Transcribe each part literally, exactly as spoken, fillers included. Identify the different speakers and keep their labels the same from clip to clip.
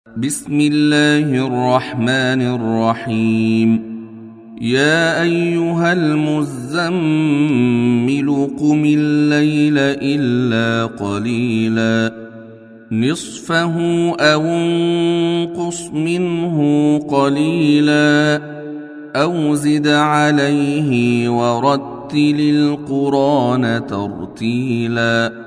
Speaker 1: بسم الله الرحمن الرحيم. يا أيها المزمل قم الليل إلا قليلا نصفه أو انقص منه قليلا أو زد عليه ورتل القرآن ترتيلا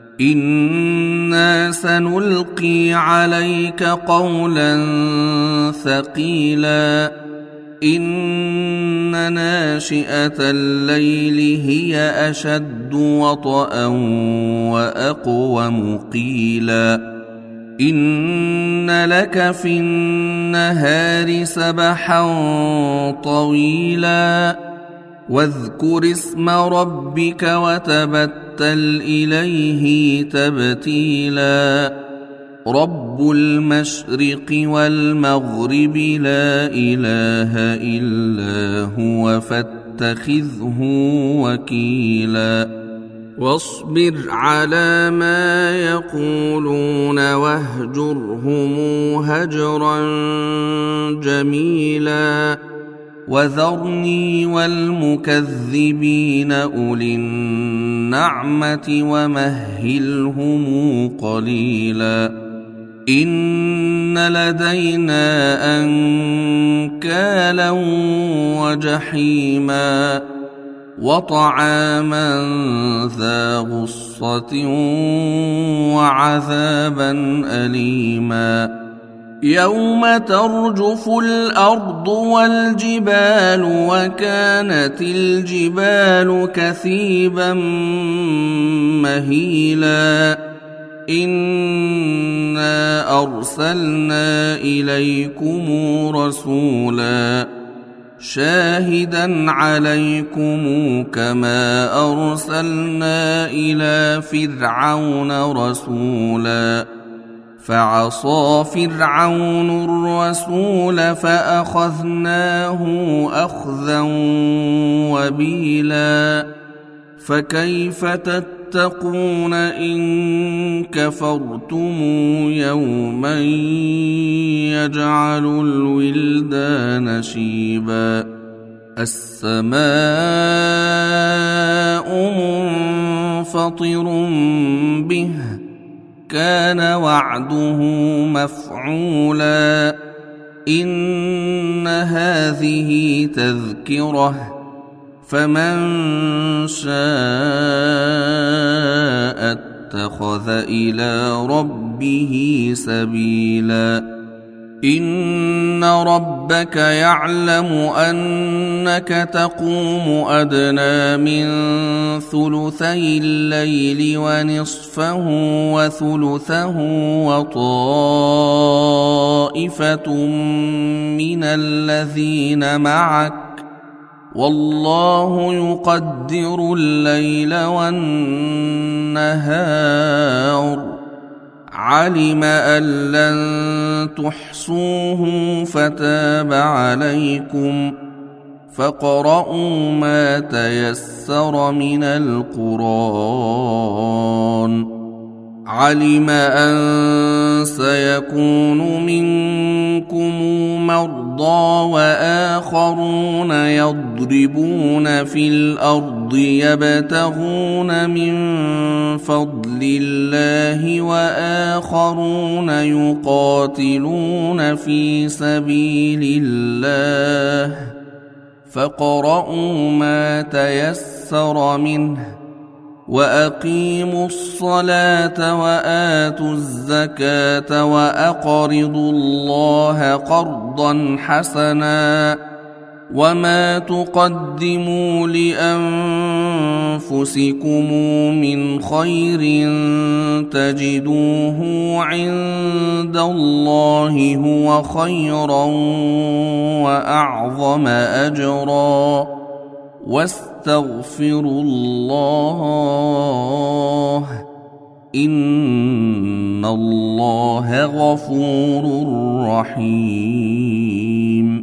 Speaker 1: إنا سنلقي عليك قولا ثقيلا إن ناشئة الليل هي أشد وطئا وأقوم قيلا إن لك في النهار سبحا طويلا واذكر اسم ربك وتبتل إليه تبتيلا رب المشرق والمغرب لا إله إلا هو فاتخذه وكيلا واصبر على ما يقولون واهجرهم هجرا جميلا وذرني والمكذبين أولي النعمة ومهلهم قليلا إن لدينا أنكالا وجحيما وطعاما ذا غصة وعذابا أليما يوم ترجف الأرض والجبال وكانت الجبال كثيبا مهيلا إنا أرسلنا إليكم رسولا شاهدا عليكم كما أرسلنا إلى فرعون رسولا فعصى فرعون الرسول فأخذناه أخذا وبيلا فكيف تتقون إن كفرتم يوما يجعل الولدان شيبا السماء منفطر به كان وعده مفعولا إن هذه تذكرة فمن شاء اتخذ إلى ربه سبيلا إن ربك يعلم أنك تقوم أدنى من ثلثي الليل ونصفه وثلثه وطائفة من الذين معك والله يقدر الليل والنهار علم أن لن تحصوه فتاب عليكم فاقرؤوا ما تيسر من القرآن علم أن سيكون منكم مرضى وآخرون يضربون في الأرض يبتغون من فضل الله وآخرون يقاتلون في سبيل الله فاقرؤوا ما تيسر منه وأقيموا الصلاة وآتوا الزكاة وأقرضوا الله قرضا حسنا وما تقدموا لأنفسكم من خير تجدوه عند الله هو خيرا وأعظم أجرا واستغفروا الله إن الله غفور رحيم.